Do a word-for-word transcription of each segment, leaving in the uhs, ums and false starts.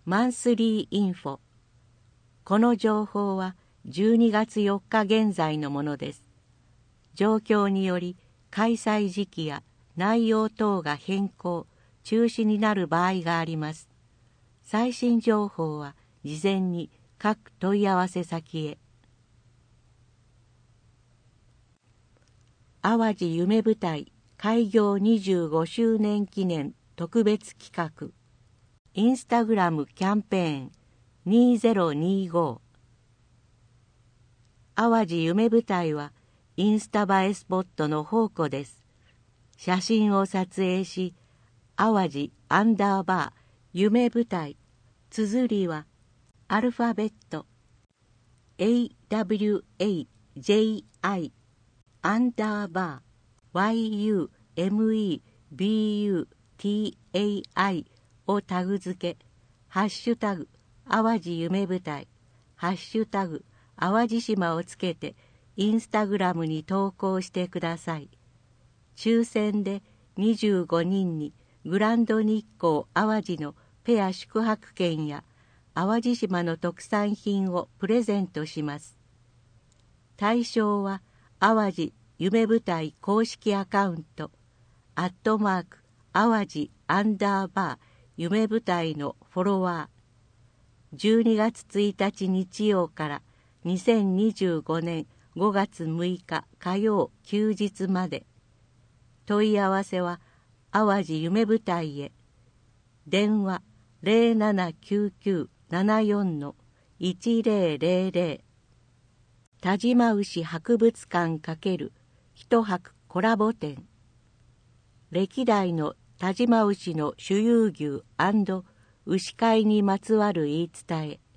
マンスリーインフォ。この情報はじゅうにがつよっか現在のものです。状況により開催時期や内容等が変更、中止になる場合があります。最新情報は事前に各問い合わせ先へ。淡路夢舞台開業にじゅうごしゅうねん記念特別企画インスタグラムキャンペーンにせんにじゅうご。淡路夢舞台はインスタ映えスポットの宝庫です。写真を撮影し、淡路アンダーバー夢舞台、綴りはアルファベット エーダブリューエージェイアイ アンダーバー ワイユーエムイービーユーティーエーアイ をタグ付け、ハッシュタグ淡路夢舞台、ハッシュタグ淡路島をつけてインスタグラムに投稿してください。抽選でにじゅうごにんにグランド日光淡路のペア宿泊券や淡路島の特産品をプレゼントします。対象は淡路夢舞台公式アカウントアットマーク淡路アンダーバー夢舞台のフォロワー。じゅうにがつついたち日曜からにせんにじゅうごねんごがつむいか火曜休日まで。問い合わせは淡路夢舞台へ。電話ゼロななきゅうきゅうななよんのいちゼロゼロゼロ。田島牛博物館×一泊コラボ展。歴代の田島牛の種有牛&牛飼いにまつわる言い伝え。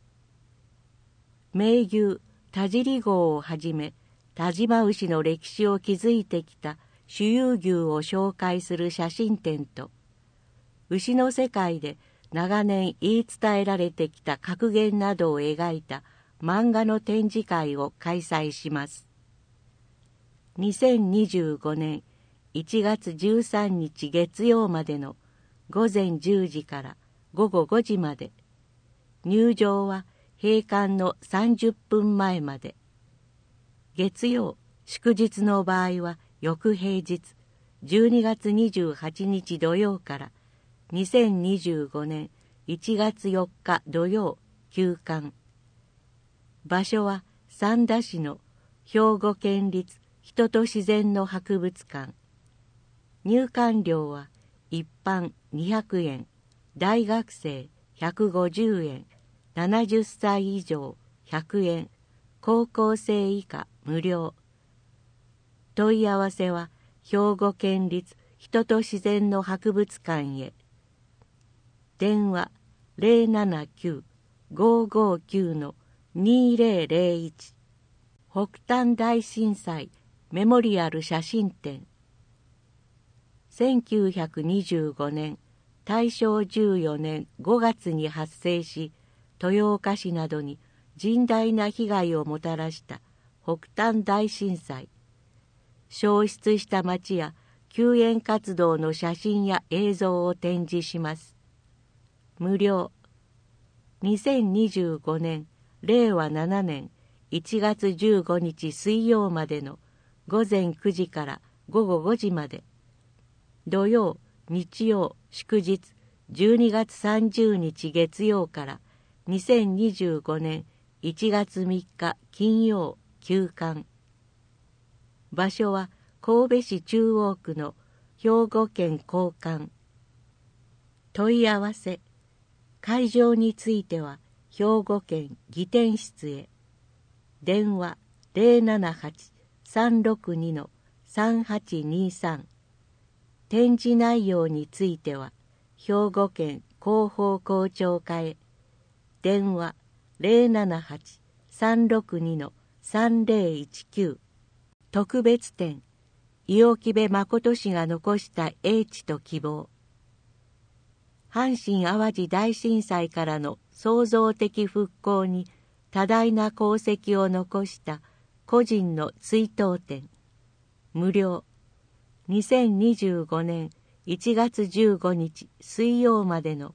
名牛田尻号をはじめ田島牛の歴史を築いてきた種有牛を紹介する写真展と、牛の世界で長年言い伝えられてきた格言などを描いた漫画の展示会を開催します。にせんにじゅうごねんいちがつじゅうさんにち月曜までのごぜんじゅうじからごごごじまで。入場は閉館のさんじゅっぷんまえまで。月曜、祝日の場合は翌平日じゅうにがつにじゅうはちにち土曜からにせんにじゅうごねんいちがつよっか土曜休館。場所は三田市の兵庫県立人と自然の博物館。入館料は一般にひゃくえん、大学生ひゃくごじゅうえん、ななじゅっさい以上ひゃくえん、高校生以下無料。問い合わせは兵庫県立人と自然の博物館へ。電話ゼロななきゅうごごきゅうのにゼロゼロいち。北淡大震災メモリアル写真展。せんきゅうひゃくにじゅうごねん大正じゅうよねんごがつに発生し、豊岡市などに甚大な被害をもたらした北淡大震災。焼失した町や救援活動の写真や映像を展示します。無料。にせんにじゅうごねんれいわななねんいちがつじゅうごにち水曜までのごぜんくじからごごごじまで。土曜、日曜、祝日じゅうにがつさんじゅうにち月曜からにせんにじゅうごねんいちがつみっか金曜休館。場所は神戸市中央区の兵庫県公館。問い合わせ。会場については兵庫県技展室へ。電話ゼロななはち さんろくにのさんはちにさん。展示内容については兵庫県広報広聴課へ。電話ゼロななはち さんろくにのさんゼロいちきゅう。特別展伊予木部誠氏が残した英知と希望。阪神・淡路大震災からの創造的復興に多大な功績を残した個人の追悼展。無料。にせんにじゅうごねんいちがつじゅうごにち水曜までの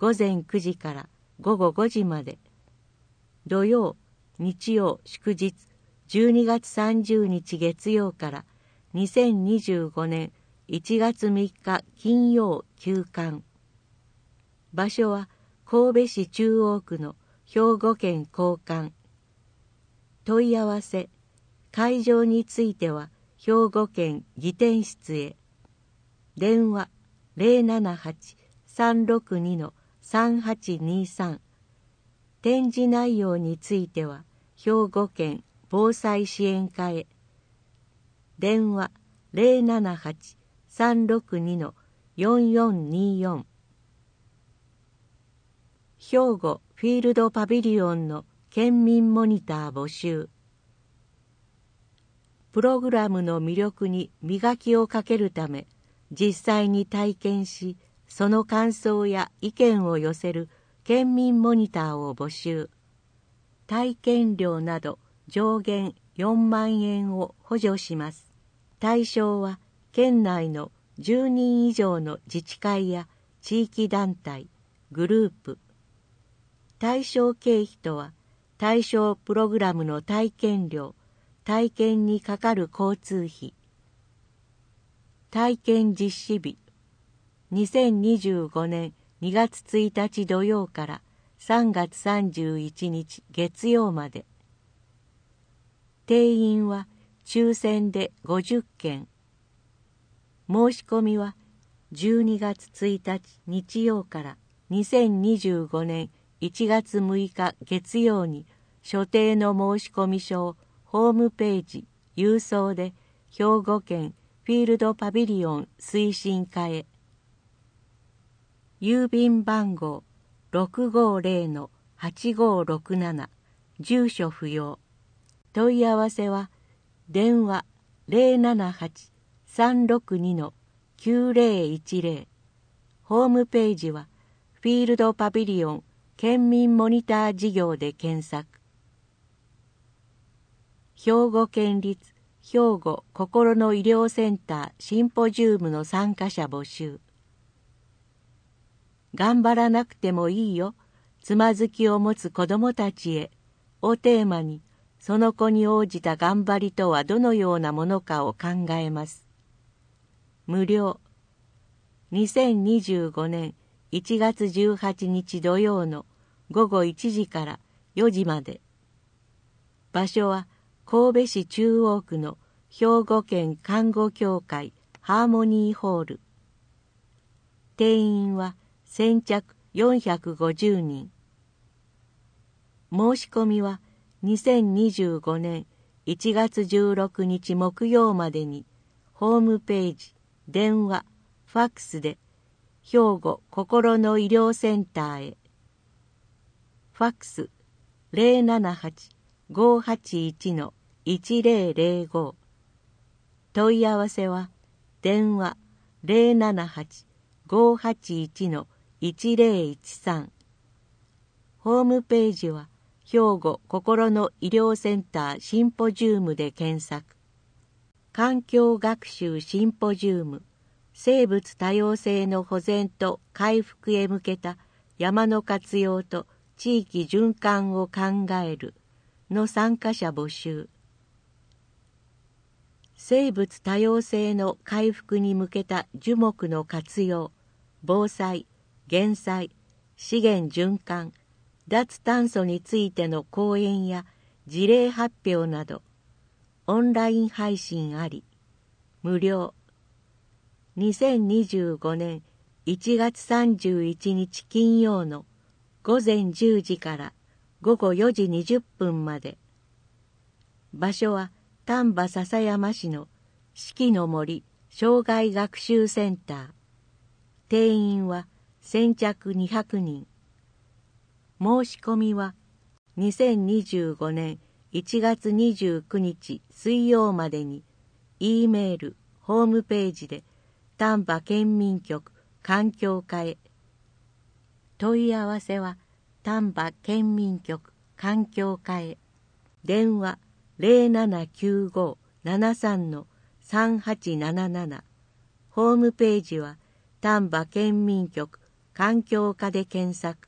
午前くじから午後ごじまで。土曜、日曜、祝日、じゅうにがつさんじゅうにち月曜からにせんにじゅうごねんいちがつみっか金曜休館。場所は神戸市中央区の兵庫県公館。問い合わせ、会場については兵庫県技研室へ。電話 ゼロななはち さんろくに さんはちにさん。展示内容については兵庫県防災支援課へ。電話 ゼロななはち さんろくに よんよんによん。兵庫フィールドパビリオンの県民モニター募集。プログラムの魅力に磨きをかけるため、実際に体験し、その感想や意見を寄せる県民モニターを募集。体験料など上限よんまんえんを補助します。対象は県内のじゅうにん以上の自治会や地域団体、グループ。対象経費とは、対象プログラムの体験料、体験にかかる交通費。体験実施日、にせんにじゅうごねんにがつついたち土曜からさんがつさんじゅういちにち月曜まで。定員は抽選でごじゅっけん。申し込みはじゅうにがつついたち日曜からにせんにじゅうごねんいちがつむいか月曜に所定の申込書をホームページ郵送で兵庫県フィールドパビリオン推進課へ。郵便番号 ろくごゼロ はちごろくなな、住所不要。問い合わせは電話 ゼロななはち さんろくに きゅうゼロいちゼロ。ホームページはフィールドパビリオン県民モニター事業で検索。兵庫県立兵庫心の医療センターシンポジウムの参加者募集。頑張らなくてもいいよ、つまずきを持つ子どもたちへをテーマに、その子に応じた頑張りとはどのようなものかを考えます。無料。にせんにじゅうごねんいちがつじゅうはちにち土曜のごごいちじからよじまで。場所は神戸市中央区の兵庫県看護協会ハーモニーホール。定員は先着よんひゃくごじゅうにん。申し込みはにせんにじゅうごねんいちがつじゅうろくにち木曜までにホームページ、電話、ファックスで兵庫心の医療センターへ。ファックス ゼロななはち ごーはちいち いちゼロゼロご。問い合わせは電話 ゼロななはち ごーはちいち いちゼロいちさん。ホームページは兵庫心の医療センターシンポジウムで検索。環境学習シンポジウム、生物多様性の保全と回復へ向けた山の活用と地域循環を考えるの参加者募集。生物多様性の回復に向けた樹木の活用、防災、減災、資源循環、脱炭素についての講演や事例発表など、オンライン配信あり、無料。にせんにじゅうごねんいちがつさんじゅういちにち金曜のごぜんじゅうじからごごよじにじゅっぷんまで。場所は丹波篠山市の四季の森障害学習センター。定員は先着にひゃくにん。申し込みはにせんにじゅうごねんいちがつにじゅうくにち水曜までに E メール、ホームページで丹波県民局環境課へ。問い合わせは丹波県民局環境課へ。電話 ゼロななきゅうご ななさん さんはちななな。ホームページは丹波県民局環境課で検索。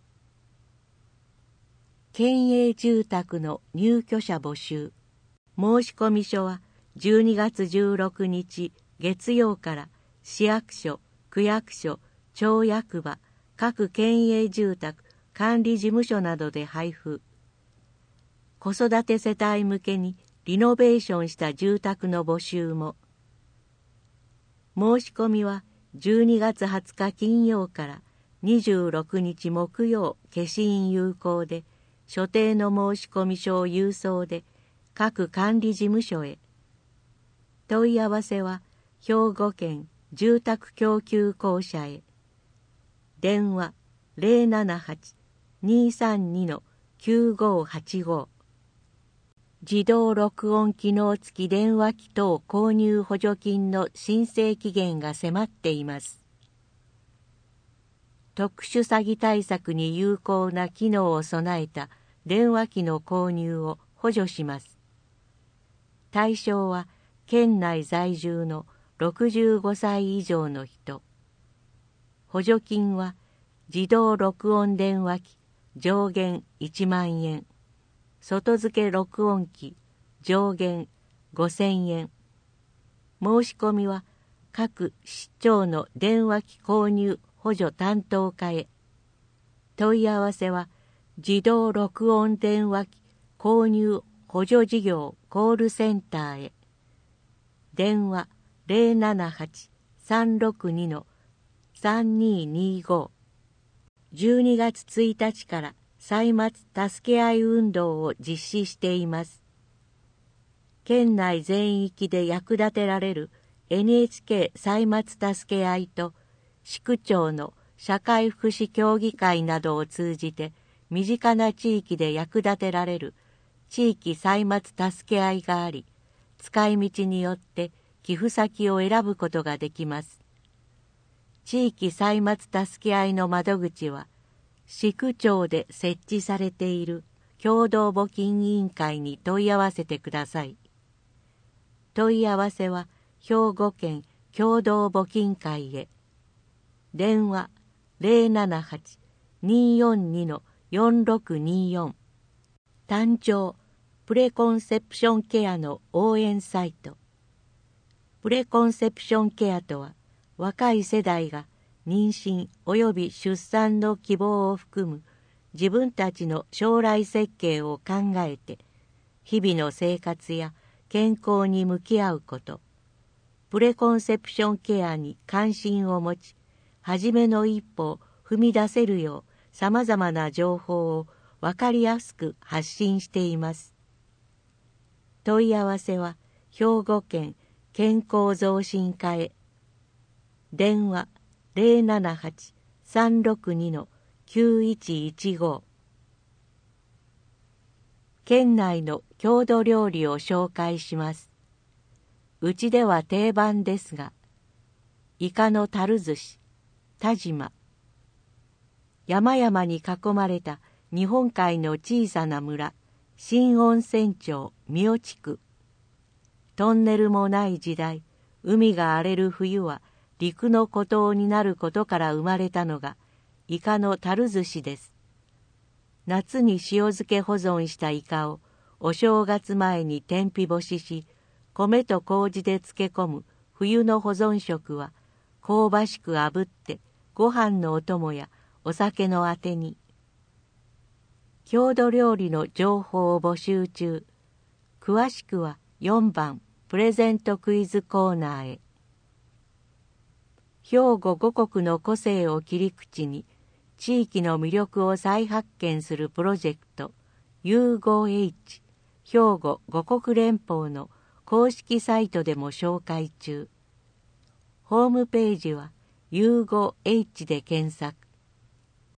県営住宅の入居者募集。申込書はじゅうにがつじゅうろくにち月曜から市役所、区役所、町役場、各県営住宅管理事務所などで配布。子育て世帯向けにリノベーションした住宅の募集も。申し込みはじゅうにがつはつか金曜からにじゅうろくにち木曜消印有効で、所定の申込書を郵送で各管理事務所へ。問い合わせは兵庫県住宅供給公社へ。電話 ゼロななはち にーさんに きゅうごはちご。自動録音機能付き電話機等購入補助金の申請期限が迫っています。特殊詐欺対策に有効な機能を備えた電話機の購入を補助します。対象は県内在住のろくじゅうごさい以上の人。補助金は自動録音電話機上限いちまんえん、外付け録音機上限ごせんえん。申し込みは各市町の電話機購入補助担当課へ。問い合わせは自動録音電話機購入補助事業コールセンターへ。電話 ゼロななはち さんろくに さんにーにーご。じゅうにがつついたちから歳末助け合い運動を実施しています。県内全域で役立てられる エヌエイチケー 歳末助け合いと市区町の社会福祉協議会などを通じて身近な地域で役立てられる地域歳末助け合いがあり、使い道によって寄付先を選ぶことができます。地域歳末助け合いの窓口は市区町で設置されている共同募金委員会に問い合わせてください。問い合わせは兵庫県共同募金会へ。電話 ゼロななはち にーよんに よんろくにーよん。誕生プレコンセプションケアの応援サイト。プレコンセプションケアとは、若い世代が妊娠及び出産の希望を含む自分たちの将来設計を考えて、日々の生活や健康に向き合うこと、プレコンセプションケアに関心を持ち、初めの一歩を踏み出せるようさまざまな情報を分かりやすく発信しています。問い合わせは兵庫県健康増進課へ。電話 ゼロななはち さんろくに きゅういちいちご。県内の郷土料理を紹介します。うちでは定番ですが、イカの樽寿司、田島。山々に囲まれた日本海の小さな村、新温泉町三尾地区。トンネルもない時代、海が荒れる冬は陸の孤島になることから生まれたのがイカの樽寿司です。夏に塩漬け保存したイカをお正月前に天日干しし、米と麹で漬け込む冬の保存食は香ばしく炙ってご飯のお供やお酒のあてに。郷土料理の情報を募集中。詳しくはよんばんプレゼントクイズコーナーへ。兵庫五国の個性を切り口に地域の魅力を再発見するプロジェクト ユーごエイチ 兵庫五国連邦の公式サイトでも紹介中。ホームページは ユーごエイチ で検索。